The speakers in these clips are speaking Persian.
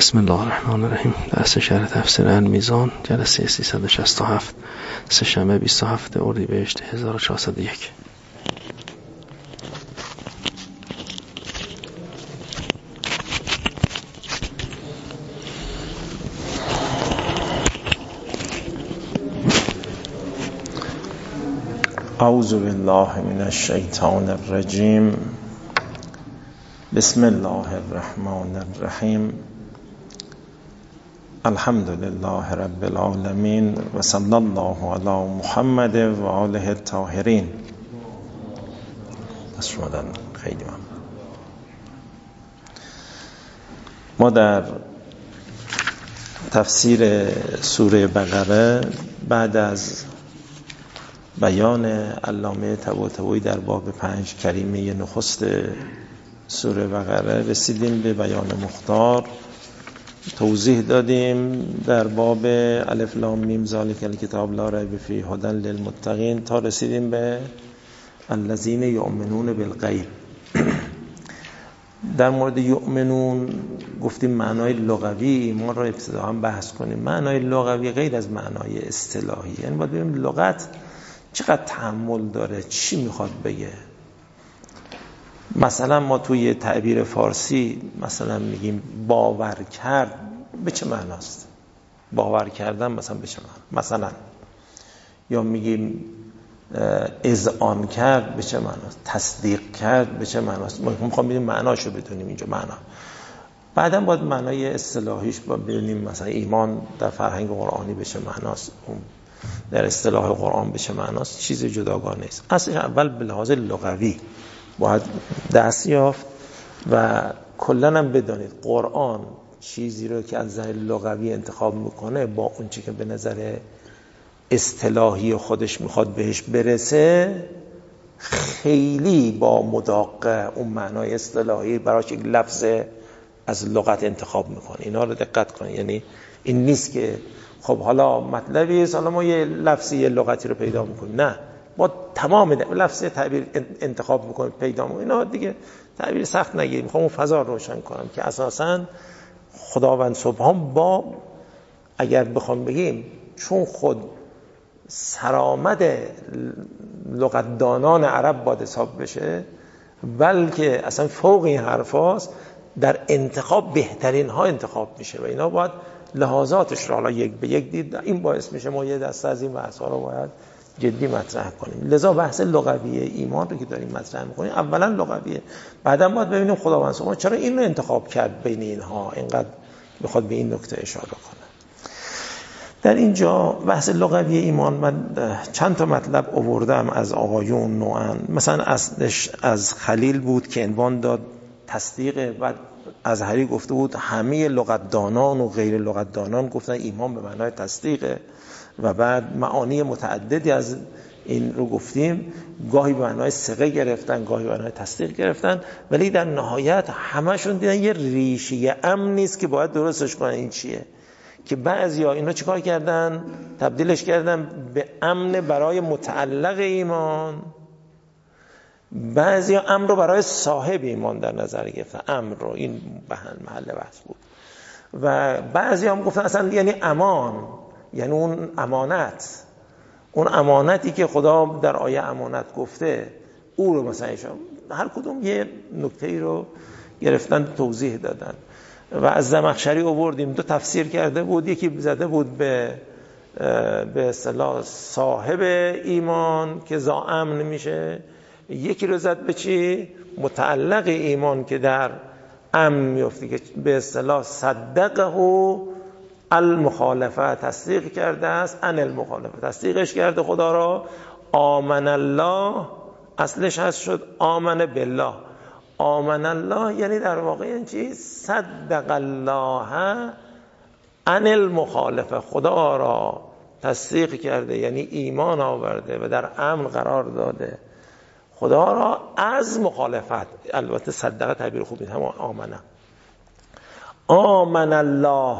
بسم الله الرحمن الرحیم. درس شرح تفسیر المیزان، جلسه 367، سه‌شنبه 27 اردیبهشت 1401. اعوذ بالله من الشیطان الرجیم. بسم الله الرحمن الرحیم. الحمد لله رب العالمین و صلی الله علی محمد و آله الطاهرین. خیلی ممنون. ما در تفسیر سوره بقره بعد از بیان علامه طباطبایی در باب 5 کریمه نخست سوره بقره رسیدیم به بیان مختار. توضیح دادیم در باب الف لام میم ذالک الکتاب لا ریب فیه هدی للمتقین تا رسیدیم به الذین یؤمنون بالغیب. در مورد یؤمنون گفتیم معنای لغوی ایمان را ابتداء بحث کنیم. معنای لغوی غیر از معنای اصطلاحی، یعنی باید ببینیم لغت چقدر تحمل داره، چی میخواد بگه. مثلا ما توی تعبیر فارسی مثلا میگیم باور کرد، به چه معناست؟ باور کردن مثلا به چه معنی؟ مثلا یا میگیم اذعان کرد، به چه معناست؟ تصدیق کرد، به چه معناست؟ ما میخوام ببینیم معناشو بدونیم. اینجا معنا بعداً باید معنای اصطلاحیش باید ببینیم. مثلا ایمان در فرهنگ قرآنی به چه معناست، در اصطلاح قرآن به چه معناست، چیز جداگانه است. اصلا اول به لحاظ لغوی باید دست یافت و کلاً هم بدانید قرآن چیزی رو که از نظر لغوی انتخاب میکنه با اون چی که به نظر اصطلاحی خودش میخواد بهش برسه خیلی با مداقه اون معنای اصطلاحی براش یک لفظ از لغت انتخاب میکنه. اینا رو دقت کنید. یعنی این نیست که خب حالا مطلبی است، حالا ما یه لفظی یه لغتی رو پیدا میکنیم. نه، با تمام لفظ تعبیر انتخاب میکنیم پیدا میکنیم. اینا دیگه تعبیر سخت نگیریم. میخوام اون فضا رو روشن کنم که اساساً خداوند سبحان با اگر بخوام بگیم چون خود سرآمد لغتدانان عرب باید حساب بشه، بلکه اصلا فوق این حرفاست در انتخاب بهترین ها انتخاب میشه و اینا باید لحاظاتش رو حالا یک به یک دید. این باعث میشه ما یه دسته از این بحث‌ها رو باید جدی مطرح کنیم. لذا بحث لغوی ایمان رو که داریم مطرح می‌کنیم اولا لغویه، بعدا باید ببینیم خداوند سبحانه چرا این رو انتخاب کرد بین اینها، اینقدر میخواد به این نکته اشاره کنه. در اینجا بحث لغوی ایمان من چند تا مطلب آوردم از آقایون نوعاً. مثلا اصلش از خلیل بود که عنوان داد تصدیق، بعد ازهری گفته بود همه لغتدانان و غیر لغتدانان گفتن ایمان به معنای تصدیقه و بعد معانی متعددی از این رو گفتیم. گاهی به معنای ثقه گرفتن، گاهی به معنای تصدیق گرفتن، ولی در نهایت همشون دیدن یه ریشه امن نیست که باید درستش کنن. این چیه؟ که بعضیا اینا چیکار کردن؟ تبدیلش کردن به امن برای متعلق ایمان، بعضی امر رو برای صاحب ایمان در نظر گرفتن. امر رو این محل بحث بود. و بعضی هم گفتن اصلا یعنی امان، یعنی اون امانت، اون امانتی که خدا در آیه امانت گفته او رو مثلا هر کدوم یه نکته‌ای رو گرفتن توضیح دادن. و از زمخشری آوردیم دو تفسیر کرده بود. یکی زده بود به اصطلاح صاحب ایمان که ذا امن میشه، یکی رو زد به چی؟ متعلق ایمان که در امن میفته، که به اصطلاح صدقه المخالفه، تصدیق کرده است ان المخالفه، تصدیقش کرده خدا را. آمن الله اصلش هست شد آمن بالله. آمن الله یعنی در واقع این چی؟ صدق الله ان المخالفه، خدا را تصدیق کرده یعنی ایمان آورده و در امن قرار داده خدا را از مخالفت. البته صدقه تعبیر خوبی، هم آمنه. آمن الله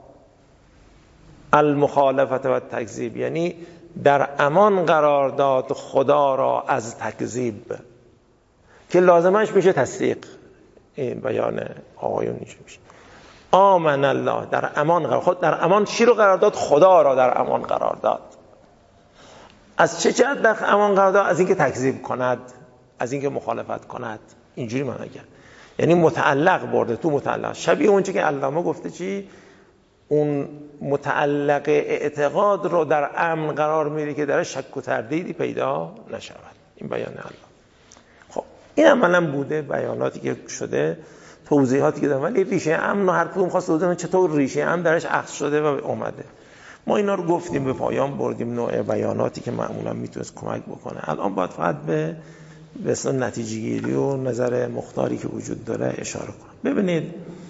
المخالفت و تکذیب یعنی در امان قرار داد خدا را از تکذیب، که لازمش میشه تصدیق. این بیان آقایون میشه. آمن الله، در امان قرار. خود در امان چی رو قرار داد؟ خدا را در امان قرار داد. از چه جهت در امان قرار داد؟ از اینکه تکذیب کند، از اینکه مخالفت کند. اینجوری معنی کرد، یعنی متعلق برده تو متعلق، شبیه اونچه که علامه گفته چی؟ اون متعلق اعتقاد رو در امن قرار میده که در شک و تردیدی پیدا نشود. این بیان الله. خب این عملا بوده بیاناتی که شده، توضیحاتی که دارم، ولی ریشه امن و هر کدوم خواست توضیح چطور ریشه امن درش اخذ شده و اومده. ما اینا رو گفتیم، به پایان بردیم، نوع بیاناتی که معمولا میتونست کمک بکنه. الان باید فقط به نتیجه گیری و نظر مختاری که وجود داره اشاره کنم. ببینید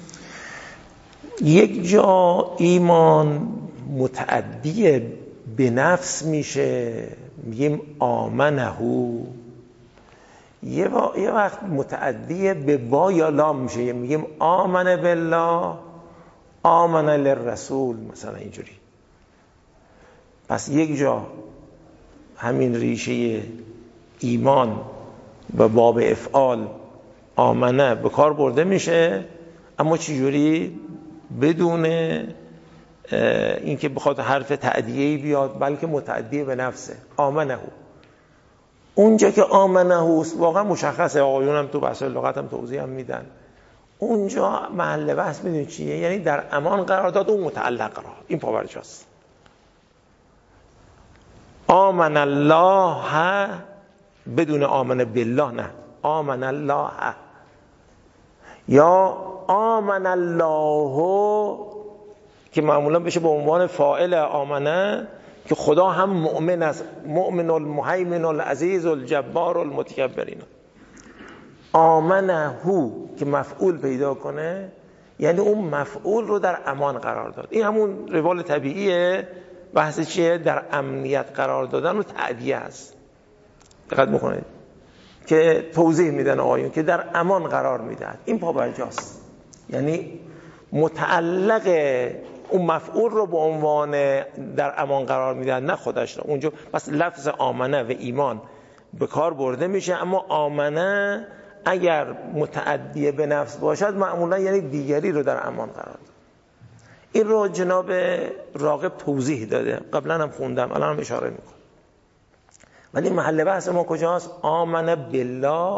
یک جا ایمان متعدی به نفس میشه، میگیم آمنهو. یه وقت متعدی به با یا لام میشه، میگیم آمن بالله، آمن للرسول، مثلا اینجوری. پس یک جا همین ریشه ایمان و باب افعال آمنه به کار برده میشه، اما چجوری؟ بدون اینکه بخواد حرف تعدیه‌ای بیاد، بلکه متعدی به نفسه. آمنه، اونجا که آمنه است واقعا مشخصه، آقایون هم تو بحث لغت هم توضیح هم میدن. اونجا محل بحث میدونی چیه؟ یعنی در امان قرار داد اون متعلق را. این پاورجاست. آمن الله بدون آمن بالله، نه، آمن الله. یا آمن الله که معمولا بشه به عنوان فاعل آمنه، که خدا هم مؤمن است، مؤمن المهیمن العزیز الجبار المتکبرین. آمنه که مفعول پیدا کنه، یعنی اون مفعول رو در امان قرار داد. این همون روال طبیعیه. بحث چیه؟ در امنیت قرار دادن و تعدیه است. دقت بکنید که توضیح میدن آقایون که در امان قرار میدهد. این پابرجاست، یعنی متعلق اون مفعول رو به عنوان در امان قرار میدهد، نه خودش رو. اونجا پس لفظ آمنه و ایمان به کار برده میشه، اما آمنه اگر متعدی به نفس باشد معمولا یعنی دیگری رو در امان قرار داد. این رو جناب راغب توضیح داده، قبلا هم خوندم، الان هم اشاره میکنم. ولی محل بحث ما کجاست؟ آمن بالله،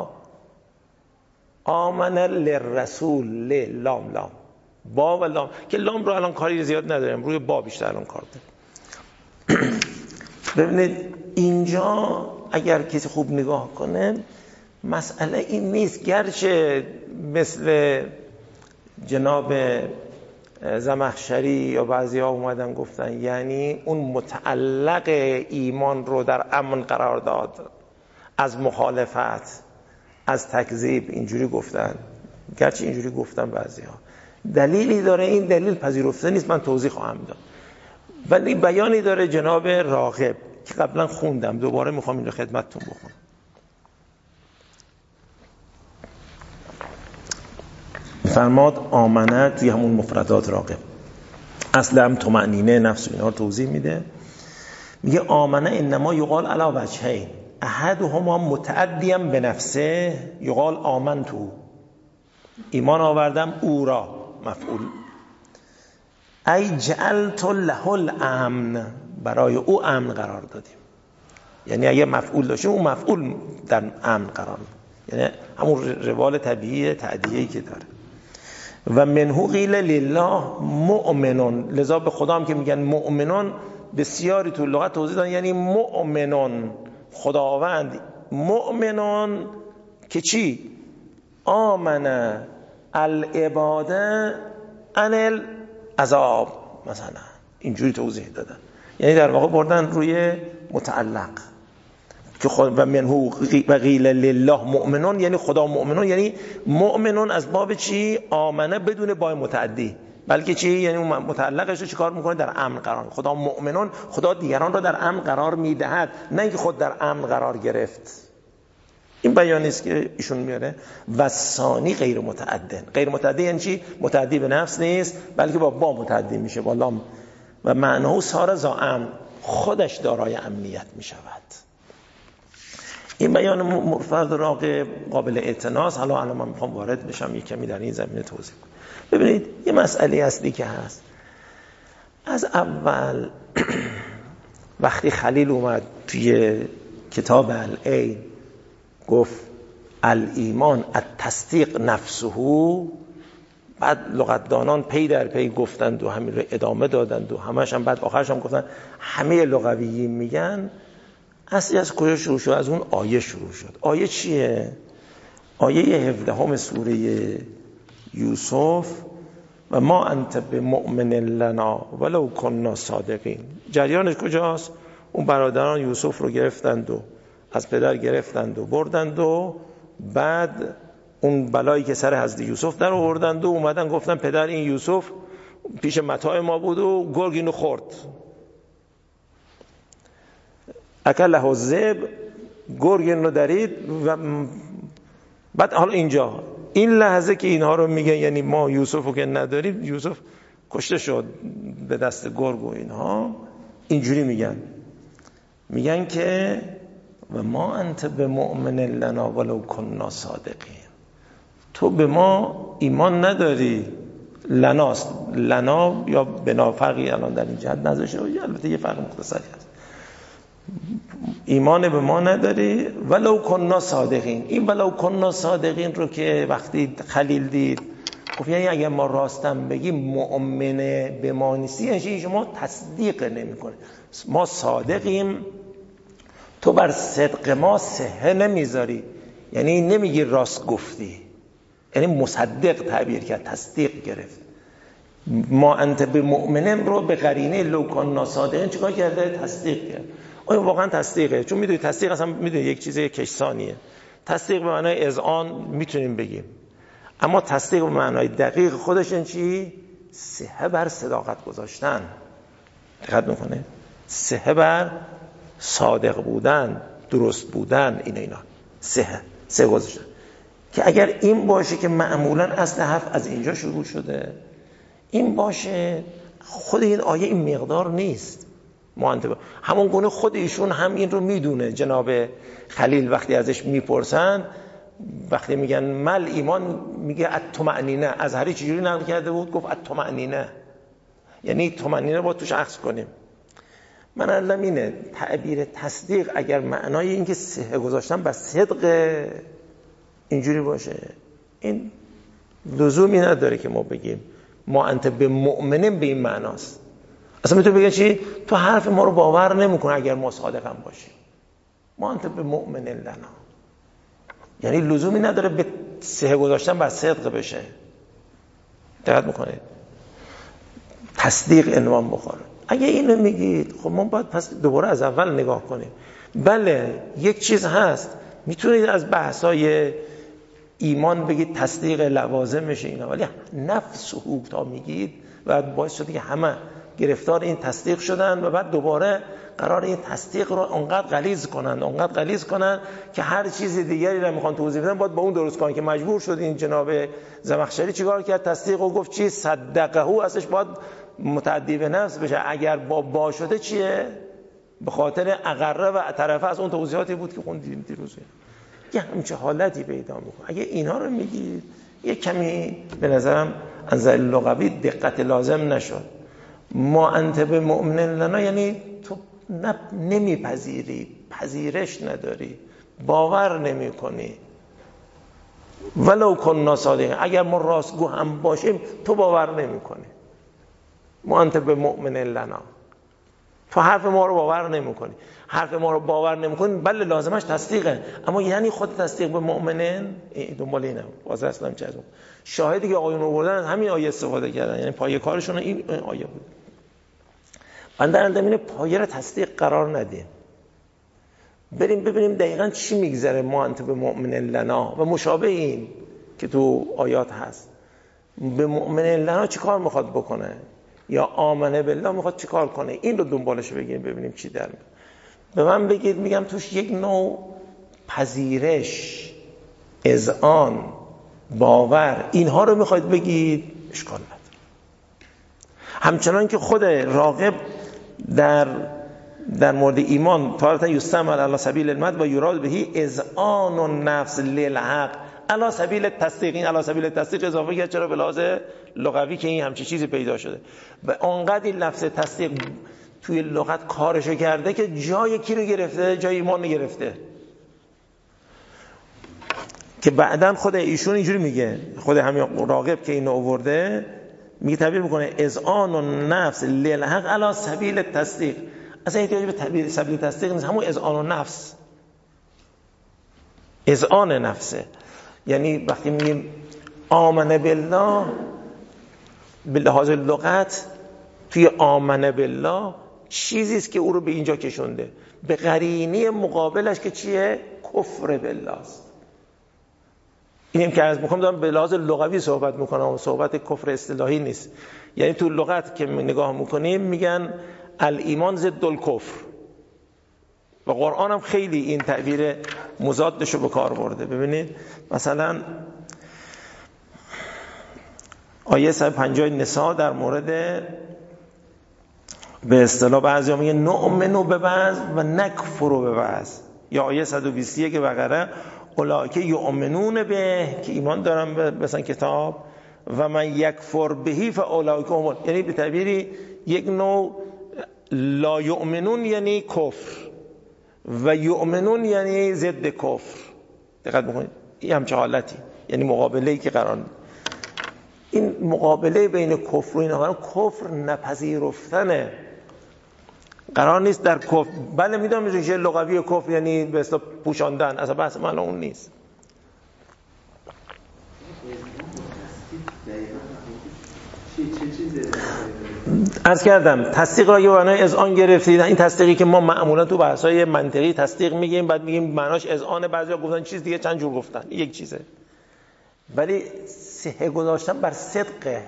آمن للرسول، لام لام، با و لام، که لام رو الان کاری زیاد نداریم، روی با بیشتر الان کار داریم. ببینید اینجا اگر کسی خوب نگاه کنه، مسئله این نیست، گرچه مثل جناب زمخشری یا بعضی ها اومدن گفتن یعنی اون متعلق ایمان رو در امن قرار داد از مخالفت، از تکذیب، اینجوری گفتن. گرچه اینجوری گفتن بعضی ها، دلیلی داره، این دلیل پذیرفته نیست، من توضیح خواهم داد. ولی بیانی داره جناب راغب که قبلا خوندم، دوباره میخوام این رو خدمتتون بخونم. فرماد آمنه توی همون مفردات راغب، اصل هم طمأنینه نفس و اینا رو توضیح میده. میگه آمنه انما یقال علی وجهین، احدهما متعدیا به نفسه یقال آمنتو، ایمان آوردم او را، مفعول، ای جعلت له الامن، برای او امن قرار دادیم. یعنی اگه مفعول داشتیم اون مفعول در امن قرار داد، یعنی همون روال طبیعی تعدیه‌ای که داره. و منهو قیل لله مؤمنون، لذا به خدا هم که میگن مؤمنون بسیاری تو لغت توضیح دادن، یعنی مؤمنون خداوند، مؤمنون که چی؟ آمن العباده عن العذاب، مثلا اینجوری توضیح دادن. یعنی در واقع بردن روی متعلق که خود و منهو و قیل لله مؤمنون، یعنی خدا مؤمنون، یعنی مؤمنون از باب چی؟ آمنه بدون بای متعدی، بلکه چی؟ یعنی متعلقش رو چیکار میکنه؟ در امن قرار. خدا مؤمنون، خدا دیگران رو در امن قرار میدهد، نه اینکه خود در امن قرار گرفت. این بیانی است که ایشون میاره. و ثانی غیر متعدن، غیر متعدی یعنی چی؟ متعدی به نفس نیست، بلکه با متعدی میشه، با لام. و معناه سار ذا امن، خودش دارای امنیت میشود. این بیان مفرد راغب قابل اعتناست. حالا من میخوام وارد بشم یک کمی در این زمینه توضیح کنم. ببینید یه مسئله اصلی که هست، از اول وقتی خلیل اومد توی کتاب العین گفت الایمان التصدیق نفسه، بعد لغتدانان پی در پی گفتند و همین رو ادامه دادند و همش هم بعد آخرش هم گفتن، همه لغویین میگن اصلی از کجا شروع شد؟ از اون آیه شروع شد. آیه چیه؟ آیه 17 سوره یوسف، و ما انت بمؤمن لنا ولو كنا صادقین. جریانش کجاست؟ اون برادران یوسف رو گرفتند و از پدر گرفتند و بردند و بعد اون بلایی که سر حضرت یوسف در آوردند و اومدن گفتن پدر این یوسف پیش متاع ما بود و گرگ اینو خورد، اکله الذئب، گرگ اینو درید. و بعد حالا اینجا این لحظه که اینها رو میگن، یعنی ما یوسف رو که نداریم، یوسف کشته شد به دست گرگ و اینها، اینجوری میگن که و ما انت بمؤمن لنا ولو كنا صادقین، تو به ما ایمان نداری. لناست، لنا یا بنا فرقی الان در این جهت نذاشته، البته یه فرق مختصری هست. ایمان به ما نداری ولو كنا صادقین. این ولو كنا صادقین رو که وقتی خلیل دید گفت یعنی اگر ما راستم بگیم مؤمن به ما نیستی، یعنی شما تصدیق نمی‌کنی، ما صادقیم، تو بر صدق ما صحه نمیذاری، یعنی نمیگی راست گفتی، یعنی مصدق تعبیر کرد، تصدیق گرفت. ما انت به مؤمنم رو به قرینه لو کنا صادقین چیکار کرده؟ تصدیق کرد. آیا واقعا تصدیقه؟ چون میدونی تصدیق اصلا میدونی یک چیز کشسانیه. تصدیق به معنای اذعان میتونیم بگیم، اما تصدیق به معنای دقیق خودش این چی؟ صحه بر صداقت گذاشتن. دقت میکنه؟ صحه بر صادق بودن، درست بودن، اینا صحه گذاشتن. که اگر این باشه که معمولا اصل حرف از اینجا شروع شده، این باشه، خود این آیه این مقدار نیست. همون گونه خود ایشون هم این رو میدونه. جناب خلیل وقتی ازش میپرسن، وقتی میگن مل ایمان، میگه الطمأنینه. ازهری چجوری نقل کرده بود؟ گفت الطمأنینه، یعنی طمأنینه با توش عکس کنیم. من علم اینه تعبیر تصدیق اگر معنای این که صحه گذاشتن بر صدق اینجوری باشه، این لزومی نداره که ما بگیم ما انت به مؤمنین به این معناست. اصلا میتونه بگه چی؟ تو حرف ما رو باور نمیکنه اگر ما صادق هم باشیم. ما انت به مؤمنین لنا، یعنی لزومی نداره به صحه گذاشتن بر صدق بشه. دقت میکنید؟ تصدیق عنوان بخوره. اگه اینو میگید خب ما باید پس دوباره از اول نگاه کنیم. بله یک چیز هست، میتونید از بحثای ایمان بگید تصدیق لوازم میشه اینا، ولی نفس و حقوق تا میگید و باعث شده که همه گرفتار این تصدیق شدن و بعد دوباره قرار این تصدیق رو اونقدر غلیظ کنن که هر چیز دیگری رو میخوان توضیح بدن باید با اون درست کنن، که مجبور شد این جناب زمخشری چیکار کرد؟ تصدیق رو گفت چی؟ صدقه، ازش باید متعدی به نفس بشه. اگر با شده چیه؟ به خاطر اقره و طرفه از اون توضیحاتی بود که خوندیم دیروز. یه همچه حالتی پیدا میکنه. اگه اینا رو میگید یه کمی به نظرم از لغوی دقت لازم نشد. ما انت به مؤمن لنا یعنی تو نمیپذیری، پذیرش نداری، باور نمی کنی. ولو کنا صادقین، اگر ما راستگو هم باشیم تو باور نمی کنی. ما انت به مؤمن لنا، تو حرف ما رو باور نمی کنی. حرف ما رو باور نمی کنی، بله لازمش تصدیقه، اما یعنی خود تصدیق به مؤمنین دنبال اینم. واضح اصلا چه شاهدی که آقایون آوردن همین آیه استفاده کردن، یعنی پایه کارشون این آیه بود. من در زمینه پایه رو تصدیق قرار ندیم، بریم ببینیم دقیقاً چی میگذره. ما انت به مؤمن لنا و مشابه این که تو آیات هست. به مؤمن لنا چی کار میخواد بکنه؟ یا آمنه بالله میخواد چی کار کنه؟ این رو دنبالش بگیم ببینیم چی در میاد. به من بگید، میگم توش یک نوع پذیرش، اذعان، باور، اینها رو میخواید بگید، اشکال نداره. همچنان که خود راغب در مورد ایمان تارتا یستعمل علی سبیل المد و یراد بهی اذعان النفس للحق علی سبیل تصدیق. این علی سبیل تصدیق اضافه کرد چرا؟ به لحاظ لغوی که این همچین چیزی پیدا شده و اونقدر این لفظ تصدیق توی لغت کارشو کرده که جای کی رو گرفته؟ جای ایمان رو گرفته. که بعدن خود ایشون اینجوری میگه، خود همین راغب که اینو آورده میگه، تعبیر میکنه اذعان النفس للحق علی سبیل تصدیق. اصلا احتیاج به تعبیر سبیل تصدیق نیست، همون اذعان النفس، اذعان نفسه. یعنی وقتی میگیم آمن بالله به لحاظ لغت، توی آمن بالله چیزی است که او رو به اینجا کشونده، به قرینه مقابلش که چیه؟ کفر بالله است. اینیم که عرض میکنم دارم به لحاظ لغوی صحبت میکنم، صحبت کفر اصطلاحی نیست. یعنی تو لغت که نگاه میکنیم میگن الایمان ضد الکفر و قرآن هم خیلی این تعبیر مضادش رو به کار برده. ببینید مثلا آیه 150 نساء در مورد به اصطلاح بعضی ها میگن نؤمنو به بعض و نکفرو به بعض، یا آیه 121 بقره اولئک یؤمنون به، که ایمان دارن به مثلا کتاب، و من یکفر بهی فاولئک هم، یعنی به تعبیری یک نوع لا یؤمنون یعنی کفر و یؤمنون یعنی ضد کفر. دقت بکنید این همچه حالتی، یعنی مقابله‌ای که قرار، این مقابله بین کفر و اینا، کفر نپذیرفتنه، قرار نیست در کفر. بله میدونم ریشه لغوی کفر یعنی به اصطلاح پوشاندن، اصلا بحث من اون نیست. عرض کردم تصدیق را یه معنای اذعان گرفتید. این تصدیقی که ما معمولا تو بحث‌های منطقی تصدیق میگیم، بعد میگیم معناش اذعان، بعضیا گفتن چیز دیگه، چند جور گفتن، یک چیزه. ولی صحه گذاشتن بر صدقه،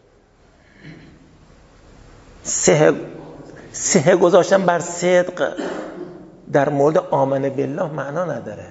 صحه گذاشتن بر صدق در مورد آمن بالله معنا نداره.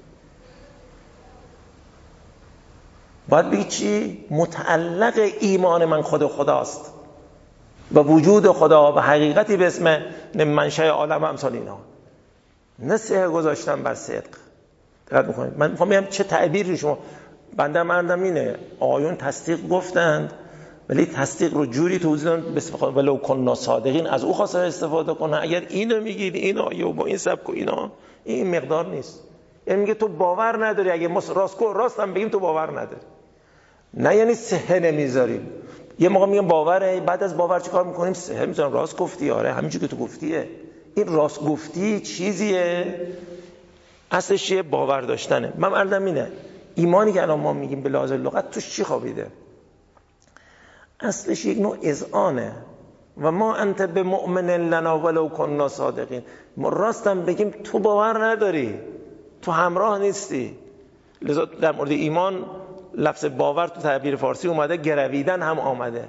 باید بگی چی؟ متعلق ایمان من خود خداست و وجود خدا و حقیقتی به اسم منشأ عالم و امثال اینا، نه صحه گذاشتن بر صدق. دقت بکنید، من میخوام بگم چه تعبیری شما بنده مردم اینه. آیون تصدیق گفتند ولی تصدیق رو جوری توضیح دادن بسم ولو کنا صادقین، از او خواستن استفاده کنن. اگر اینو میگید این آیه با این سبک و اینا، این مقدار نیست. یعنی میگه تو باور نداری، اگه ما راستم بگیم تو باور نداری، نه یعنی صحه نمیذاریم. یه موقع میگم باوره، بعد از باور چیکار میکنیم؟ صحه میذارم. راست گفتی، آره همینجوری که تو گفتیه. این راست گفتی چیزیه، اصلش چیه؟ باور داشتنه. من عرضم اینه، ایمانی که الان ما میگیم به لحاظ لغت توش چی خوابیده؟ اصلش یک نوع اذعانه. و ما انت به مؤمن لنا ولو کنا صادقین، ما راستم بگیم تو باور نداری، تو همراه نیستی. لذا در مورد ایمان لفظ باور تو تعبیر فارسی اومده، گرویدن هم آمده.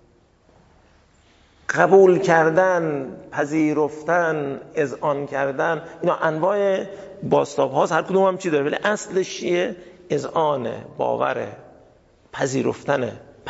قبول کردن، پذیرفتن، اذعان کردن، اینا انواع بازتاب هاست، هر کدوم هم چی داره، ولی اصلش چیه؟ اذعانه، باوره، پذیرفتن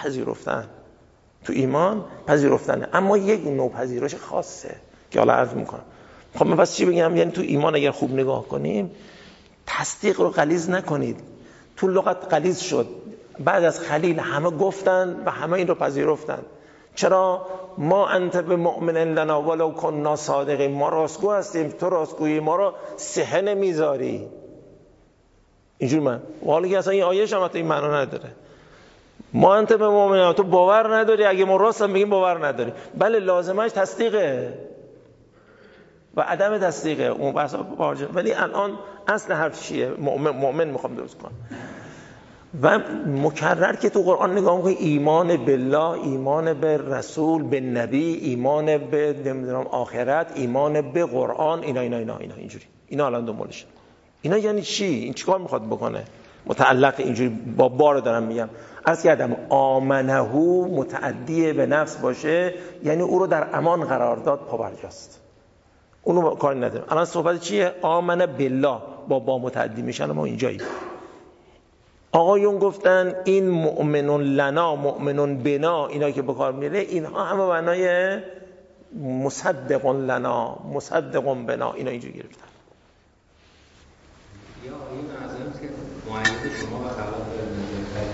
تو ایمان، پذیرفتنه. اما یک نوع پذیرش خاصه که حالا عرض میکنم. خب من پس چی بگم؟ یعنی تو ایمان اگر خوب نگاه کنیم، تصدیق رو غلیظ نکنید. تو لغت غلیظ شد، بعد از خلیل همه گفتن و همه این رو پذیرفتن. چرا؟ ما انت به مؤمن لنا ولو کنا صادقین، ما راستگو هستیم، تو راستگویی، ما رو صحه نمیذاری. اینجور من حالا که اصلا این آیه‌ش هم این معنا نداره. ما انت به مؤمن، تو باور نداری، اگه ما راست هم بگیم باور نداری. بله لازمش تصدیقه و عدم تصدیقه، اون بحث واجب. ولی الان اصل حرف چیه؟ مؤمن میخوام درست کنم. و مکرر که تو قرآن نگاه میکنی، ایمان بالله، ایمان به رسول، به نبی، ایمان به نمیدونم آخرت، ایمان به قرآن، اینا اینجوری، اینا الان دنبالشه. اینا یعنی چی؟ این چیکار میخواد بکنه؟ متعلق اینجوری با بار دارم میگم. عرض کردم آمنه متعدی به نفس باشه، یعنی او رو در امان قرار داد، پابرجاست، اونو کاری نداریم. الان صحبت چیه؟ آمنه بالله با متعدی میشن. ما اینجایی آقایون گفتن این مؤمنون لنا، مؤمنون بنا، اینا که به کار میره، اینها همه معنای مصدقون لنا، مصدقون بنا، اینجوری گرفتن. یا این نظرم که معاینه شما و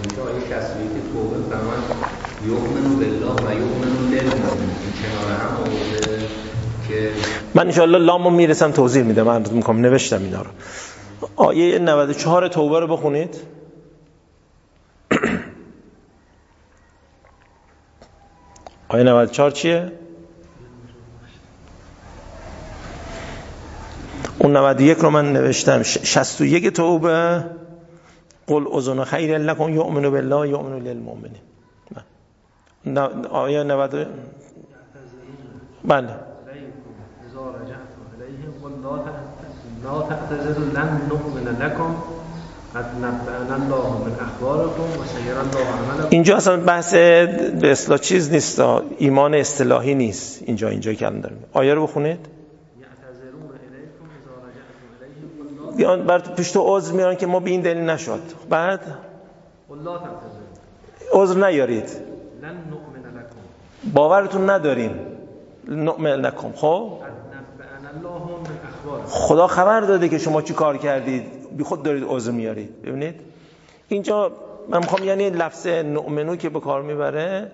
اینجا آیه 61 توبه فرمان یؤمنو بالله و یؤمنو للمؤمنین این کنار هم آورده که من انشاءالله لامو میرسم توضیح میدم. من میگم نوشتم اینا رو. آیه 94 توبه رو بخونید. آیه 94 چیه؟ اون 91 رو من نوشتم. 61 توبه قل اذن خیر لکم یؤمن بالله یؤمن للمؤمنین. آیه 90 بله لا تعتذروا لن نؤمن لكم قد نبأنا الله من اخباركم وسيرى الله عملكم. اینجا اصلا بحث به اصطلاح چیز نیست، ایمان اصطلاحی نیست. اینجا که الان داریم آیه رو بخونید. یعتذرون الیکم اذا رجعتم الیهم بیان بر پیش تو عذر میارن که ما به این دلیل نشد. بعد لا تعتذروا عذر نیارید، لن نؤمن لكم باورتون نداریم، نؤمن لکم. خب قد نبأنا الله من اخباركم، خدا خبر داده که شما چی کار کردید، بی خود دارید عذر میارید. ببینید اینجا من میخوام یعنی لفظ نؤمنو که به کار میبره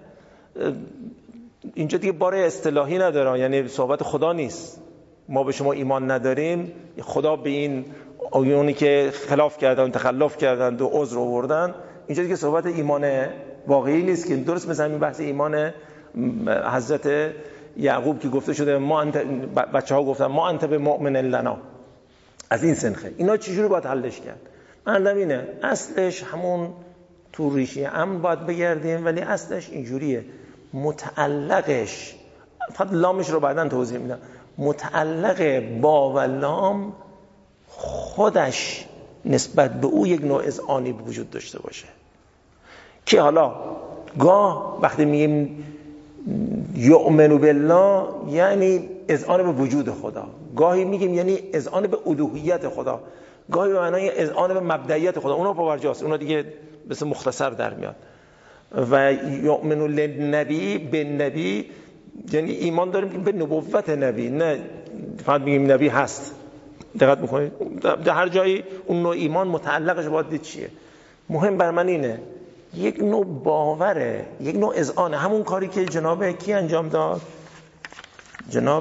اینجا دیگه بار اصطلاحی نداره، یعنی صحبت خدا نیست. ما به شما ایمان نداریم، خدا به این آیونی که خلاف کردن تخلف کردن و عذر آوردن، اینجا دیگه صحبت ایمان واقعی نیست که درست مثل همین بحث ایمان حضرت یعقوب که گفته شده ما انت، بچه‌ها گفتن ما انت به مؤمن لنا، از این سنخه. اینا چجوری باید حلش کرد؟ معلم اینه اصلش همون تو ریشه امن باید بگردیم، ولی اصلش اینجوریه. متعلقش فقط لامش رو بعداً توضیح میدم. متعلق با و لام خودش نسبت به او یک نوع اذعانی وجود داشته باشه که حالا گاه وقتی میگیم یؤمن بالله یعنی اذعان به وجود خدا، گاهی میگیم یعنی اذعان به الوهیت خدا، گاهی به معنای اذعان به مبدئیت خدا. اونا پاورجاست، اونا دیگه مثل مختصر در میاد. و یؤمن للنبی، به نبی یعنی ایمان داریم به نبوت نبی، نه فقط میگیم نبی هست. دقت میکنید در هر جایی اون نوع ایمان متعلقش باید دید چیه. مهم بر من اینه یک نوع باوره، یک نوع اذعانه. همون کاری که جناب کی انجام داد؟ جناب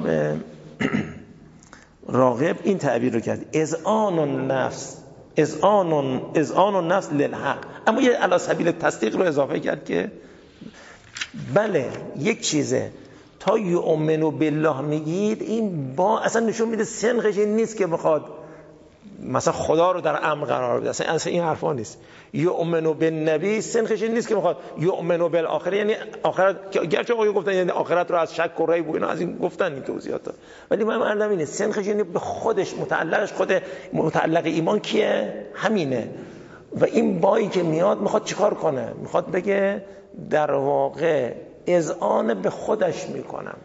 راغب این تعبیر رو کرد، اذعان النفس، اذعان النفس للحق. اما یه علی سبیل تصدیق رو اضافه کرد که بله یک چیزه تا یؤمنو بالله میگید، این با اصلا نشون میده سنخش این نیست که بخواد مثلا خدا رو در امر قرار بده، اصلا این حرفا نیست. یؤمنو بالنبی سنخش این نیست که بخواد یؤمنو بالآخره، یعنی آخرت، گرچه آقایون گفتن یعنی آخرت رو از شک و ریب و اینا از این گفتن این توضیحاتا، ولی من معلم اینه سنخش یعنی به خودش متعلقش، خود متعلق ایمان کیه؟ همینه. و این بایی که میاد میخواد چیکار کنه؟ میخواد بگه در واقع اذعان به خودش میکنم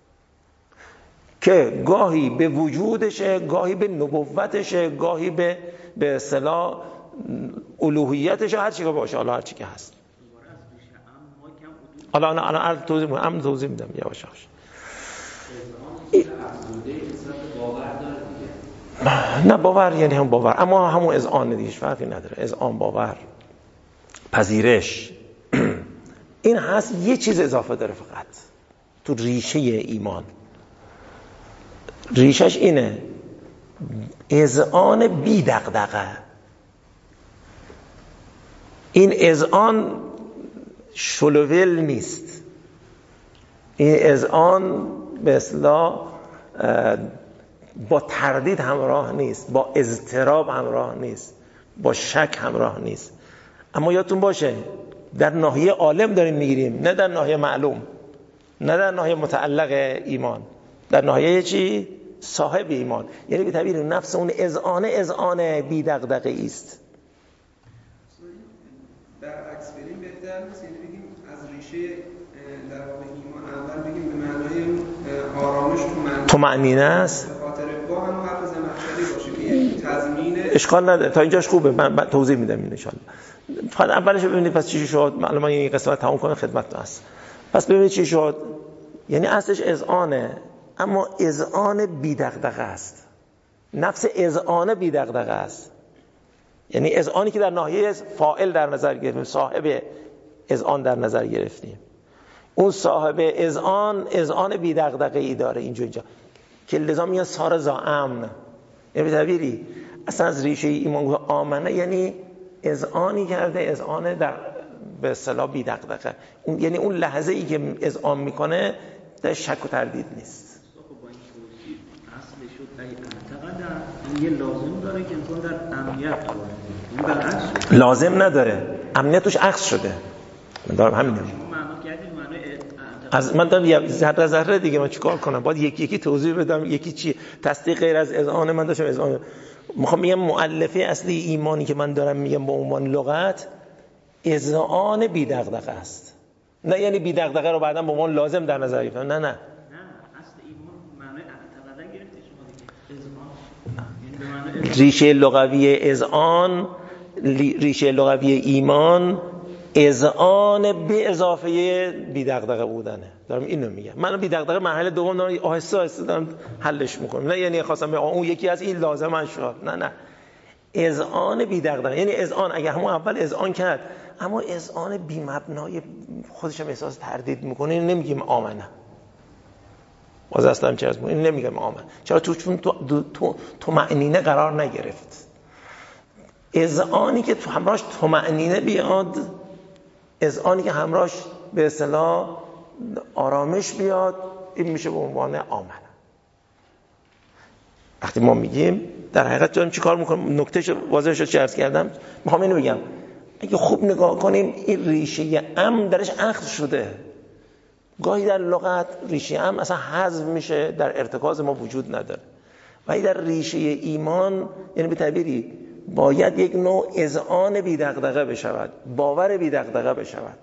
که گاهی به وجودشه، گاهی به نبوتشه، گاهی به اصطلاح الوهیتشه، هر چی که باشه، حالا هر چی که هست. حالا انا توضیح میدم یواش یواش. نه باور یعنی هم باور، اما همون اذعان دیگه فرقی نداره. اذعان، باور، پذیرش این هست. یه چیز اضافه داره فقط تو ریشه ایمان، ریشش اینه اذعان بی دغدغه. این اذعان شلوول نیست، این اذعان به اصطلاح با تردید همراه نیست، با اضطراب همراه نیست، با شک همراه نیست. اما یادتون باشه در ناحیه عالم داریم میگیریم، نه در ناحیه معلوم، نه در ناحیه متعلق ایمان، در ناحیه چی؟ صاحب ایمان. یعنی به تعبیر نفس اون اذعان بی دغدغه است. برعکس بریم بهتر نیست، یعنی بگیم از ریشه در واقع ایمان اول بگیم به معنای آرامش تو معنینه است. به خاطر با هم حرف زمخشری باشه، تضمین اشکال نداره، تا اینجاش خوبه، من توضیح میدم ان شاء الله. فقط اولش ببینید پس چی شد. معلومه این قسمت تموم کنه خدمت هست. پس ببینید چی شد. یعنی اصلش اذعانه، اما اذعان بی دغدغه است. نفس اذعان بی دغدغه است. یعنی اذعانی که در ناحیه فاعل در نظر گرفتیم، صاحب اذعان در نظر گرفتیم. اون صاحب اذعان بی دغدغه‌ای داره اینجا که لزام میاد صار ذا امن. یعنی به تعبیری اصلا از ریشه ایمان آمنه یعنی اذعانی کرده، اذعان در به اصطلاح بی دغدغه، یعنی اون لحظه ای که اذعان میکنه در شک و تردید نیست. با این توضیح اصلش شد اعتقادم این یه لازم داره که انسان در امنیت باشه، لازم نداره، امنیتش عکس شده. من دارم همین معنا کردیم معنی از من دارم ذره دیگه من چیکار کنم؟ باید یکی توضیح بدم. یکی چی؟ تصدیق غیر از اذعان. من داشتم اذعان میخوام میگم مؤلفه اصلی ایمانی که من دارم میگم به عنوان لغت اذعان بی دغدغه است. نه یعنی بی دغدغه رو بعداً به عنوان لازم در نظر گرفتم. نه اصل ایمان معنی اعتقادا گرفته شما دیگه. اذعان یعنی ریشه لغوی اذعان، ریشه لغوی ایمان اذعان به اضافه بی دغدغه بودنه. دارم اینو میگم. من بی دغدغه مرحله دوم دارم آهسته آهسته دارم حلش میکنم. نه یعنی خواستم بگم اون یکی از این لازم شد. نه اذعان بی دغدغه یعنی اذعان اگه همون اول اذعان کرد اما اذعان بی مبنای خودش هم احساس تردید میکنه، این نمیگیم آمنه. باز اصلا چه از این نمیگم آمن. چرا؟ چون تو معنینه قرار نگرفت. اذعانی که تو همراهش طمأنینه بیاد، اذعانی که همراهش به اصطلاح آرامش بیاد، این میشه به عنوان آمن. وقتی ما میگیم در حقیقت داریم چی کار میکنیم؟ نکتهش واضح شد چه عرض کردم. میخوام اینو بگم اگه خوب نگاه کنیم این ریشه ام درش اخذ شده. گاهی در لغت ریشه ام اصلا حذف میشه، در ارتکاز ما وجود نداره. ولی در ریشه ایمان یعنی به تعبیری باید یک نوع اذعان بی دغدغه بشود، باور بی دغدغه بشود،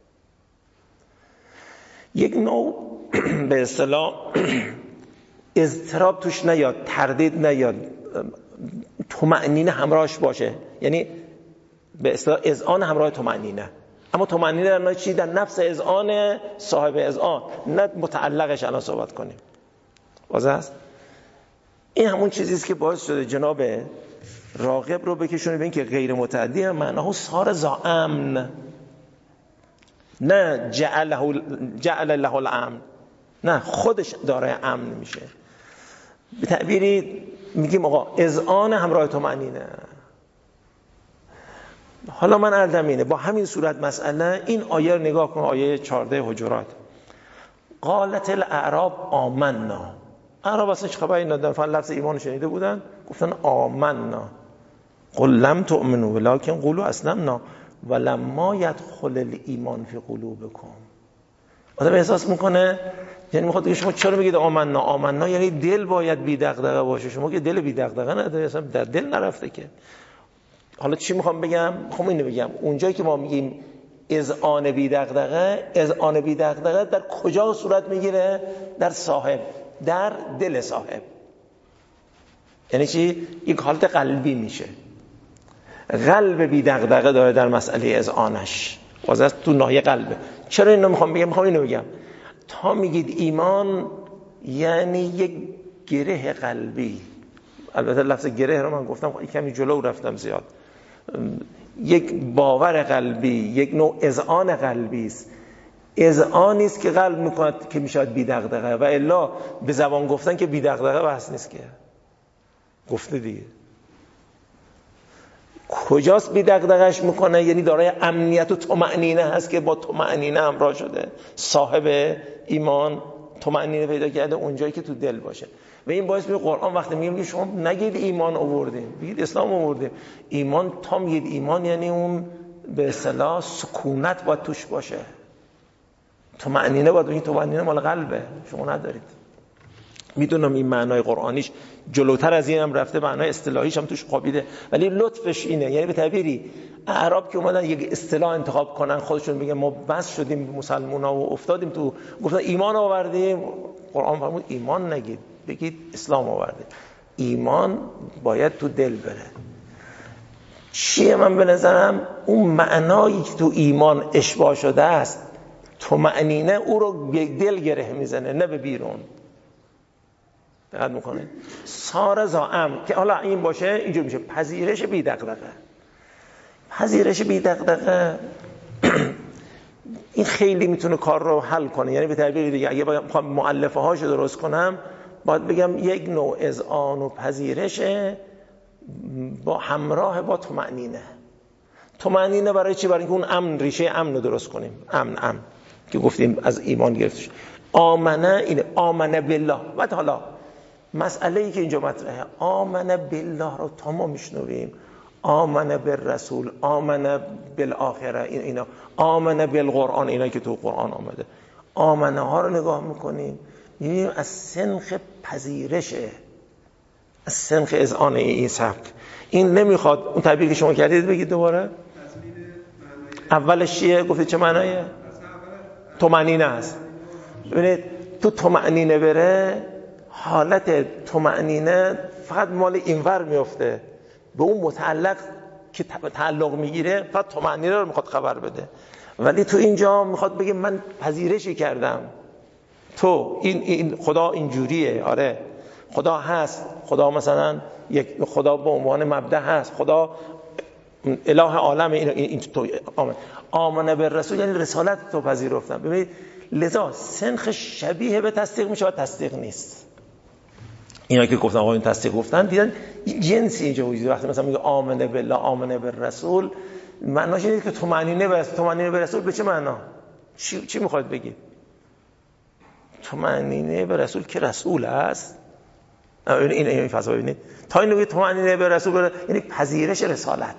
یک نوع به اصطلاح اضطراب توش نیاد، تردید نیاد، طمأنینه همراهش باشه. یعنی به اصطلاح اذعان همراه طمأنینه. اما طمأنینه در نوع چی؟ در نفس اذعان صاحب اذعان، نه متعلقش. الان صحبت کنیم. واضح است؟ این همون چیزی است که باعث شده جناب راغب رو بکشونه به این که غیر متعدی معناه صار ذا امن، نه جعل له الامن، نه خودش داره امن میشه. به تعبیری میگیم آقا اذعان همراه طمأنینه. حالا من عرضم اینه با همین صورت مسئله این آیه رو نگاه کن، آیه 14 حجرات. قالت الاعراب آمنا. اعراب اصلا چه خبری ندارن، فقط لفظ ایمان شنیده بودن گفتن آمنا. قل لم تؤمنوا ولکن قولوا اسلمنا ولما يدخل الايمان فی قلوبکم. آدم احساس میکنه، یعنی میخواد بگه شما چرا میگید آمنا؟ آمنا یعنی دل باید بی دغدغه باشه. شما که دل بی دغدغه نداره، اصلا در دل نرفته که. حالا چی میخوام بگم؟ خب اینو بگم اونجایی که ما میگیم اذعان بی دغدغه، اذعان بی دغدغه در کجا صورت میگیره؟ در صاحب، در دل صاحب. یعنی چی؟ یک حالت قلبی میشه. قلب بی دغدغه داره در مسئله اذعانش. واضحه تو ناحیه قلبه. چرا اینو میخوام بگم؟ میخوام اینو بگم تا میگید ایمان یعنی یک گره قلبی. البته لفظ گره رو من گفتم کمی جلو رفتم زیاد. یک باور قلبی، یک نوع اذعان قلبی است. اذعانی است که قلب میکند که میشود بی دغدغه، و الا به زبان گفتن که بی دغدغه بحث نیست که گفته دیگه. کجاست بی دغدغه‌اش میکنه؟ یعنی دارای امنیت و طمأنینه هست که با طمأنینه همراه شده. صاحب ایمان طمأنینه پیدا کرده اونجایی که تو دل باشه. و این باعث میشه قرآن وقتی میگه شما نگید ایمان آوردیم، بگید اسلام آوردیم. ایمان، تا میگید ایمان یعنی اون به اصطلاح سکونت باید توش باشه، طمأنینه باید. این طمأنینه مال قلبه، شما ندارید. میدونم این معنای قرآنیش جلوتر از این هم رفته، معنای اصطلاحیش هم توش خوابیده، ولی لطفش اینه. یعنی به تعبیری اعراب که اومدن یک اصطلاح انتخاب کنن، خودشون میگن ما بس شدیم مسلمونا و افتادیم تو، گفتن ایمان آوردیم. قرآن فرمود ایمان نگید، بگید اسلام آوردیم. ایمان باید تو دل بره. چیه؟ من به نظرم اون معنایی که تو ایمان اشباع شده است، طمأنینه، او رو به دل گره میزنه نه به بیرون. دقت میکنه صار ذا امن که حالا این باشه اینجور میشه پذیرش بی دغدغه. پذیرش بی دغدغه این خیلی میتونه کار رو حل کنه. یعنی به تعبیر دیگه اگه بخوام مؤلفه هاشو درست کنم باید بگم یک نوع اذعان و پذیرش با همراه با طمأنینه. طمأنینه برای چی؟ برای اینکه اون امن، ریشه امن رو درست کنیم. امن که گفتیم از ایمان گرفتش. آمنه اینه، آمنه بالله. بعد حالا مسئله ای که اینجا مطرحه، آمنه بالله رو تا ما میشنویم، آمنه بالرسول، آمنه بالآخره، اینا آمنه بالقرآن، اینا که تو قرآن آمده، آمنه ها رو نگاه میکنیم میبینیم از سنخ پذیرشه، از سنخ اذعان این سبک. این نمیخواد اون تعبیر که شما کردید بگید دوباره. اولش چیه؟ گفتید چه معنایه؟ طمأنینه است. ببینید تو طمأنینه بره، حالت طمأنینه فقط مال اینور میفته، به اون متعلق که تعلق میگیره فقط طمأنینه رو میخواد خبر بده. ولی تو اینجا میخواد بگه من پذیرشی کردم، تو این خدا اینجوریه، آره خدا هست، خدا مثلا یک خدا به عنوان مبدأ هست، خدا اله عالم، این تو آمنه به رسول یعنی رسالت تو پذیرفتم. ببینید لذا سنخ شبیه به تصدیق میشه و تصدیق نیست. اینا که گفتن آقا این تصدیق گفتن دیدن جنسی اینجا وجود. وقتی مثلا میگه آمنه بالله آمنه بالرسول معناش اینه که طمأنینه به رسول به چه معنا؟ چی میخواد بگید؟ طمأنینه به رسول که رسول است. این فضا ببینید تا اینو که طمأنینه به رسول یعنی پذیرش رسالت.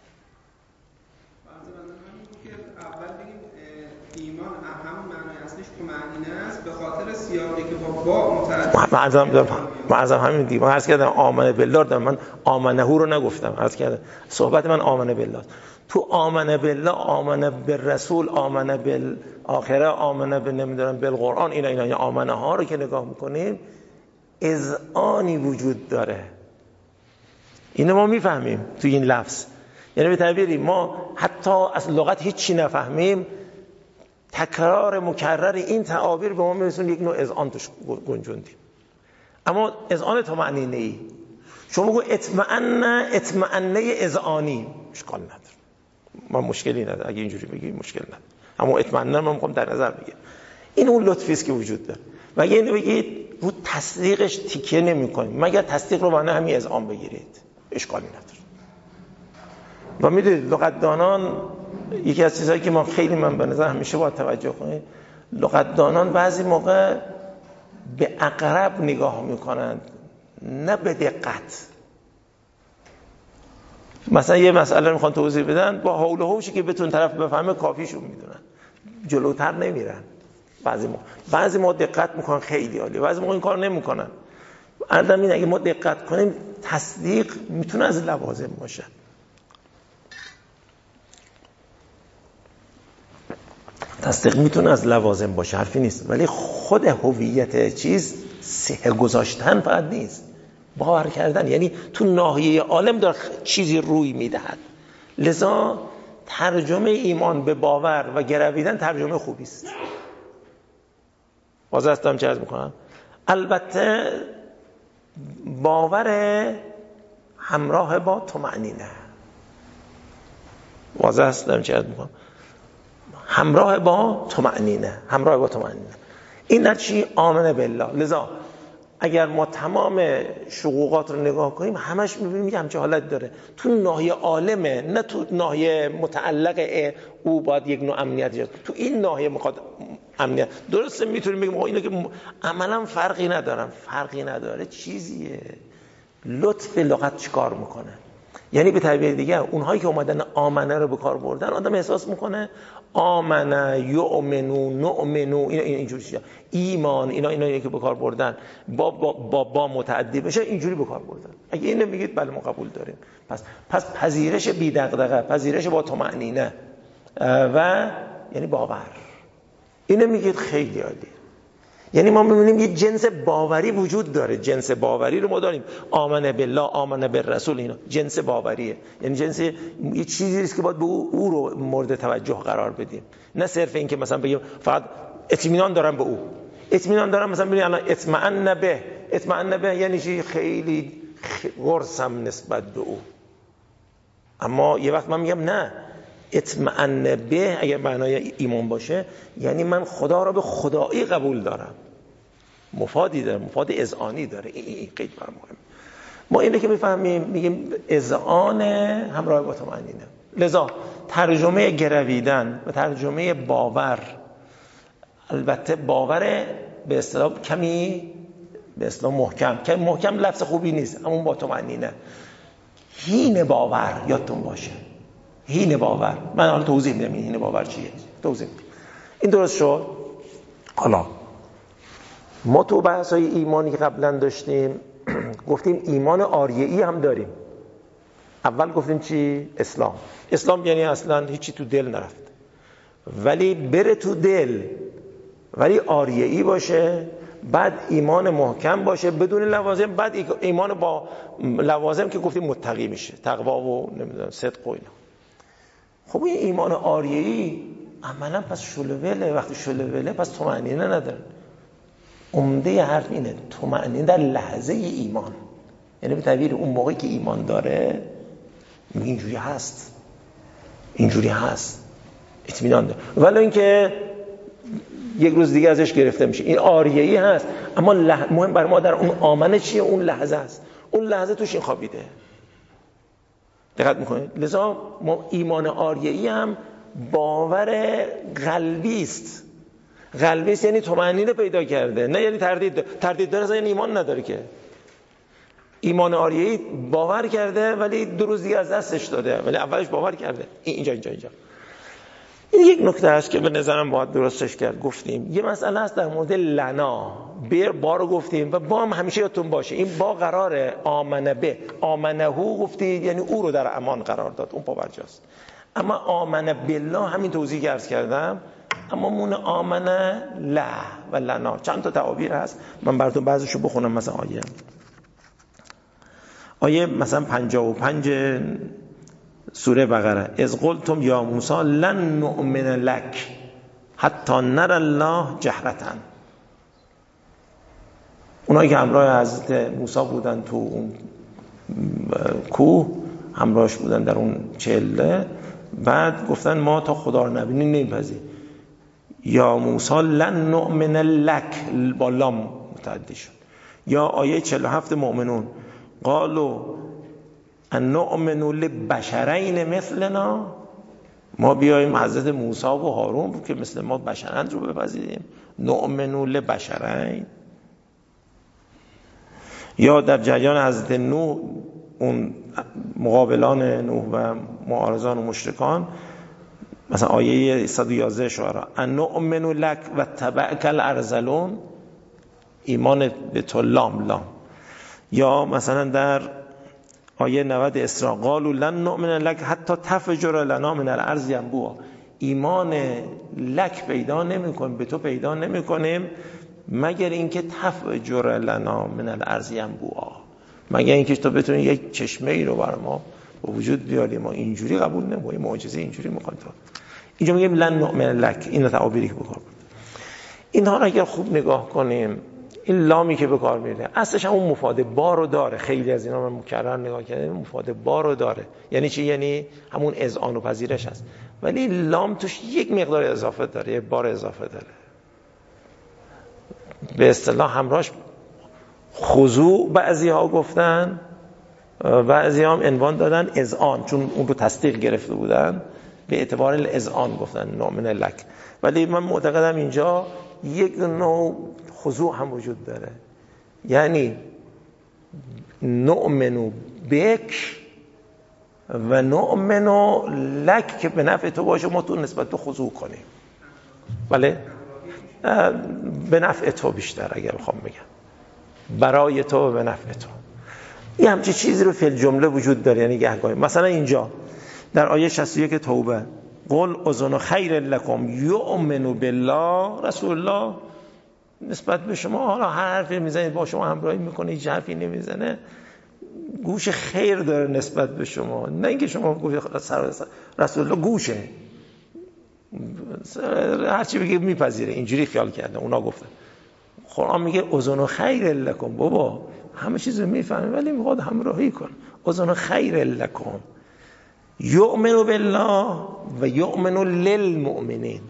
اول بگیم ایمان هم معنای اصلش طمأنینه است به خاطر سیاقی که با متعدد معظم همین دیگه. من عرض کردم آمنه بالله دارم، من آمنه رو نگفتم. عرض کردم صحبت من آمنه بالله. تو آمنه بالله، آمنه بالرسول، آمنه بالآخره، آمنه به نمیدونم بالقرآن، اینا آمنه ها رو که نگاه میکنیم اذعانی وجود داره. اینو ما میفهمیم تو این لفظ. یعنی به تعبیری ما حتی از لغت هیچی نفهمیم، تکرار مکرر این تعابیر به ما میرسونه یک نوع اذعان توش گنجوندیم. اما اذعان طمأنینه‌ای، شما بگو اطمئنه اذعانی، اشکال نداره، ما مشکلی نداره اگه اینجوری بگی، مشکل نداره. اما اطمئنه من میخوام در نظر بگیرم این اون لطفی است که وجود داره. و اگه اینو بگید رو تصدیقش تیکه نمی‌کنیم، مگر تصدیق رو معنی همین اذعان بگیرید، اشکالی نداره. و میدونید لغتدانان یکی از چیزهایی که ما خیلی من به نظر همیشه باید توجه کنید، لغتدانان بعضی موقع به اقرب نگاه میکنند نه به دقت. مثلا یه مسئله میخوان توضیح بدن، با حول و حوشی که بتون طرف بفهمه کافیشون میدونن، جلوتر نمیرن. بعضی ما دقت میکنن خیلی عالی، بعضی ما این کار نمیکنن. عرضم این اگه ما دقت کنیم تصدیق میتونه از لوازم باشه. تصدیق میتونه از لوازم باشه، حرفی نیست، ولی خود هویت چیز سه گذاشتن فقط نیست، باور کردن. یعنی تو ناحیه عالم داره چیزی روی میدهد. لذا ترجمه ایمان به باور و گرویدن ترجمه خوبی است. واضح است چه عرض میکنم؟ البته باور همراه با طمأنینه. واضح است چه عرض میکنم؟ همراه با طمأنینه. این در چی؟ آمنه بالله. لذا اگر ما تمام شقوقات رو نگاه کنیم همش میبینیم یه همچه حالت داره. تو ناحیه عالمه، نه تو ناحیه متعلق او باید یک نوع امنیت جد. تو این ناحیه میخواد امنیت. درسته میتونیم بگیم اینو که عملا فرقی نداره، چیزیه. لطف لغت چیکار میکنه؟ یعنی به تعبیر دیگه اونهایی که اومدن آمنه رو به کار بردن، آدم احساس میکنه آمنه، یؤمنو، نؤمنو، اینجوری چیزا، ایمان، اینا که به کار بردن با متعدی بشه، اینجوری به کار بردن. اگه اینو میگید بله ما قبول داریم. پس پذیرش بی دغدغه، پذیرش با طمأنینه و یعنی باور، اینو میگید خیلی عالی. یعنی ما می‌بینیم یه جنس باوری وجود داره. جنس باوری رو ما داریم. آمنه بالله، آمنه بالرسول، اینا جنس باوریه. یعنی جنس یه چیزی است که باید به او رو مورد توجه قرار بدیم، نه صرف این که مثلا بگیم فقط اطمینان دارم به او. اطمینان دارم مثلا ببینید الان اطمئن به یعنی چی؟ خیلی قرصم نسبت به او. اما یه وقت من میگم نه، اطمئن به اگر معنای ایمان باشه یعنی من خدا را به خدایی قبول دارم، مفادی داره، مفاد اذعانی داره. این خیلی مهمه. ما اینه که میفهمیم میگیم اذعان همراه با طمأنینه. لذا ترجمه گرویدن و ترجمه باور، البته باور به اصطلاح کمی به اصطلاح محکم لفظ خوبی نیست، همون با طمأنینه، هین باور یادتون باشه، هین باور. من حالا توضیح میدم این هین باور چیه، توضیح میدم. این درست شد. حالا ما تو بحث‌های ایمانی که قبلا داشتیم گفتیم ایمان آریه‌ای هم داریم. اول گفتیم چی؟ اسلام یعنی اصلا هیچی تو دل نرفت، ولی بره تو دل، ولی آریه‌ای باشه، بعد ایمان محکم باشه بدون لوازم، بعد ایمان با لوازم که گفتیم متقی میشه، تقوا و نمیدونم صدق و اینا. خب این ایمان آریه‌ای عملا پس شلوله، وقتی شلوله پس طمأنینه نداره. عمده حرف اینه طمأنینه در لحظه ایمان، یعنی به تعبیر اون موقعی که ایمان داره اینجوری هست اطمینان داره، ولی اینکه یک روز دیگه ازش گرفته میشه. این آریه‌ای هست، اما مهم بر ما در اون آمنه چیه؟ اون لحظه است، اون لحظه توش این خوابیده. دقت میکنید؟ لذا ما ایمان آریه‌ای هم باور قلبی است. یعنی طمأنینه پیدا کرده، نه یعنی تردید داره، یعنی ایمان نداره. که ایمان آریه‌ای باور کرده ولی 2 روز دیگه از دستش داده، ولی اولش باور کرده. اینجا این یک نکته است که به نظرم باید درستش کرد. گفتیم یه مسئله است در مورد لنا، با رو گفتیم و با هم همیشه یادتون باشه این با قراره آمنه به، آمنه هو گفتید یعنی او رو در امان قرار داد، اون پاورجاست. اما آمنه بالله همین توضیح که عرض کردم، اما مون آمنه له و لنا چند تا تعابیر هست، من براتون بعضیشو بخونم. مثلا آیه مثلا 55 سوره بقره، از قلتم یا موسی لن نؤمن لک حتی نر الله جهرةً. اونایی که همراه حضرت موسی بودن تو اون کوه، همراهش بودن در اون چله، بعد گفتن ما تا خدا رو نبینیم نمیپذیریم. یا موسی لن نؤمن لک با لام متعدی شد. یا آیه 47 مؤمنون قالوا ان نؤمن لبشرین مثلنا، ما بیایم حضرت موسی و هارون رو که مثل ما بشرند رو بپذیریم. نؤمن لبشرین. یا در جریان حضرت نوح، اون مقابلان نوح و معارضان و مشرکان، مثلا آیه 111 شعراء ان نؤمن لک و تبعک الارذلون، ایمان به تو لام. یا مثلا در آیه 90 اسراء قالوا لن نؤمن لک حتی تفجر لنا من الارض ینبوعا، ایمان لک پیدا نمی‌کنیم، به تو پیدا نمی‌کنیم مگر اینکه تفجر لنا من الارض ینبوعا، مگر اینکه تو بتونی یک چشمه ای رو بر ما به وجود بیاری. ما اینجوری قبول نمی‌کنیم، معجزه اینجوری می‌خوایم. تو اینجا میگیم لن نؤمن لک، این تعابیری که بکار. اینها رو اگر خوب نگاه کنیم، این لامی که به کار میره اصلش همون مفاد با رو داره. خیلی از اینا من مکرر نگاه کردم، مفاد با رو داره. یعنی چی؟ یعنی همون اذعان و پذیرش هست، ولی لام توش یک مقدار اضافه داره، یک بار اضافه داره. به اصطلاح همراهش خضوع بعضی ها گفتن، بعضی هم عنوان دادن اذعان، چون اون رو تصدیق گرفته بودن به اعتبار الاذعان گفتن نؤمن لک. ولی من معتقدم اینجا یک نوع خضوع هم وجود داره، یعنی نؤمن بک و نؤمن لک که به نفع تو باشه، ما تو نسبت تو خضوع کنیم، بله به نفع تو بیشتر، اگر بخوام بگم برای تو و به نفع تو. یه همچین چیزی رو فی الجمله وجود داره. یعنی گهگاهی مثلا اینجا در آیه 61 توبه قل اذن خیر لکم یؤمن بالله، رسول الله نسبت به شما حالا هر حرفی میزنید با شما همراهی میکنه، هیچ حرفی نمیزنه، گوش خیر داره نسبت به شما، نه اینکه شما گوش رسول الله گوشه هرچی بگه میپذیره، اینجوری خیال کرده. اونا گفتن، قرآن میگه اذن خیر لکم، بابا همه چیز رو میفهمه ولی میخواد همراهی کن. اذن خیر لکم یؤمن بالله و یؤمن للمؤمنین.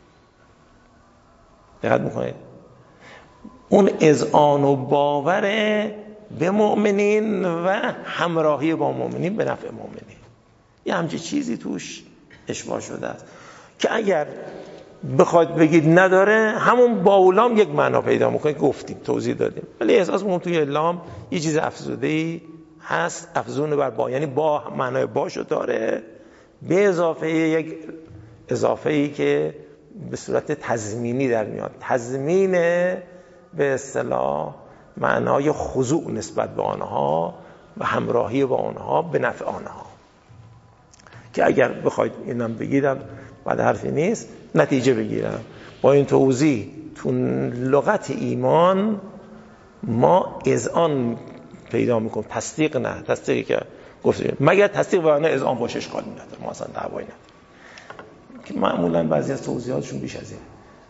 دقت میکنید اون اذعان و باور به مؤمنین و همراهی با مؤمنین به نفع مؤمنین، یه همچین چیزی توش اشباع شده است که اگر بخواد بگید نداره همون باولام یک معنا پیدا میکنه، گفتیم توضیح دادیم، ولی احساس میکنم توی لام یه چیز افزوده‌ای هست، افزون بر با، یعنی با معنای باشو داره به اضافه یک اضافه‌ای که به صورت تضمینی در میاد، تضمین به اصطلاح معنای خضوع نسبت به آنها و همراهی با آنها به نفع آنها، که اگر بخواید اینم بگیرم بعد حرفی نیست نتیجه بگیرم با این توضیح. تو لغت ایمان ما اذعان پیدا میکنیم، تصدیق نه، تصدیقی که گفتیم مگر تصدیق به معنای اذعان باشه اشکالی نداره، ما اصلا دعوایی نداره که معمولا بعضی از توضیحاتشون بیش از این.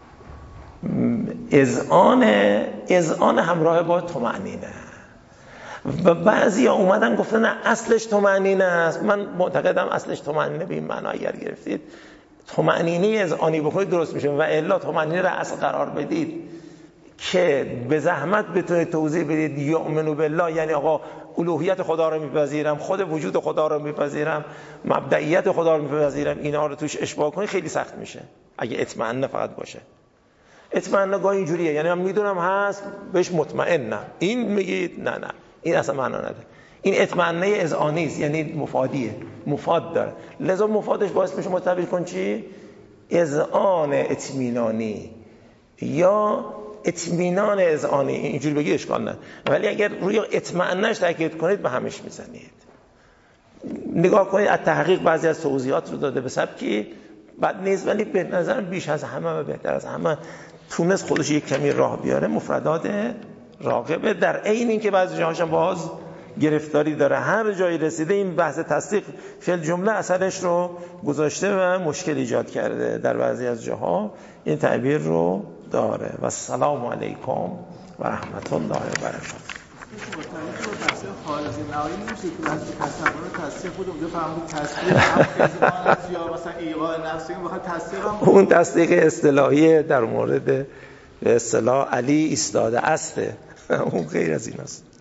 اذعان همراه با طمأنینه و بعضی ها اومدن گفتن نه اصلش طمأنینه است. من معتقدم اصلش طمأنینه به این معنا اگر گرفتید طمأنینه اذعانی بکنید درست میشه، و الا طمأنینه را اصل قرار بدید که به زحمت بتونید توضیح بدید یؤمن بالله یعنی آقا الوهیت خدا رو میپذیرم، خود وجود خدا رو میپذیرم، مبدئیت خدا رو میپذیرم، اینا رو توش اشباع کنید خیلی سخت میشه اگه اطمئن فقط باشه. اطمئن گاه اینجوریه یعنی من میدونم هست بهش مطمئنم، این میگید نه این اصلا معنا نداره. این اطمئنه اذعانی است یعنی مفادیه، مفاد داره، لذا مفادش باعث میشه متعبیر کن چی؟ اذعان اطمینانی یا اطمینان اذعانی، اینجوری بگی اشکال نداره، ولی اگر روی اطمئنش تاکید کنید به همش میزنید. نگاه کنید از تحقیق بعضی از توضیحات رو داده به سبکی بد نیست، ولی به نظرم بیش از همه و بهتر از همه تونست خودش یک کمی راه بیاره مفردات راغبه، در عین اینکه بعضی جاهاش باز گرفتاری داره، هر جایی رسیده این بحث تصدیق فعل جمله اثرش رو گذاشته و مشکل ایجاد کرده، در بعضی از جاها این تعبیر رو داره. و السلام علیکم و رحمت الله و برکاته. تفسیر خارجی نهایی نمیشه که از تصور تصدیق بود اونجا فهمید تصدیق هم یا مثلا ایقاع نفسی بخواد تصدیق هم اون تصدیق اصطلاحی در مورد به اصطلاح علی ایستاده است، اون غیر از این است.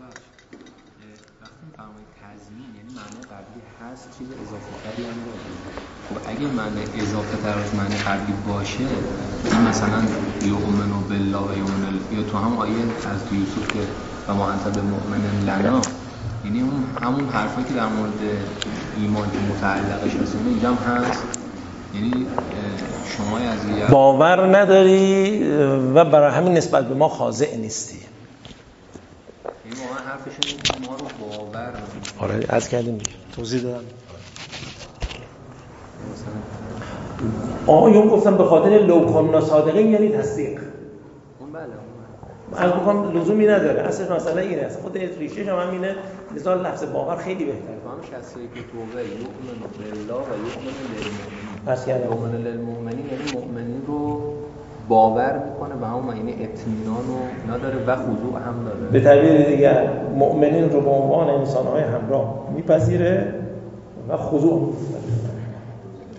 وقتی فرمایید تضمین یعنی معنی قبلی هست چیز اضافه تری هم داره. خب اگه معنی اضافه تر از معنی قبلی باشه این مثلا یؤمن بالله و یؤمن یا تو هم آیه از یوسف که و ما انت بمؤمن لنا، یعنی اون همون حرفی که در مورد ایمان که متعلقش هست اینجا هم هست، یعنی شما از باور نداری و برای همین نسبت به ما خاضع نیستی. یعنی واقعا حرفشون اینه ما رو باور آره از کردیم توضیح دادم. آیون گفتم به خاطر لو کنا صادقین یعنی تصدیق. اون بله از بکنم لزومی نداره، اصلا مسئله اینه، اصلا خود ریشش هم اینه، لذا لفظ باور خیلی بهتره. فهم کسایی که توبه یؤمن بالله و یؤمن للمؤمنین، پس یؤمن للمؤمنین یعنی مؤمنین رو باور میکنه و همون معنی اطمینان رو نداره و خضوع هم داره. به تعبیر دیگر مؤمنین رو به عنوان انسان‌های همراه میپذیره و خضوع می‌کنه.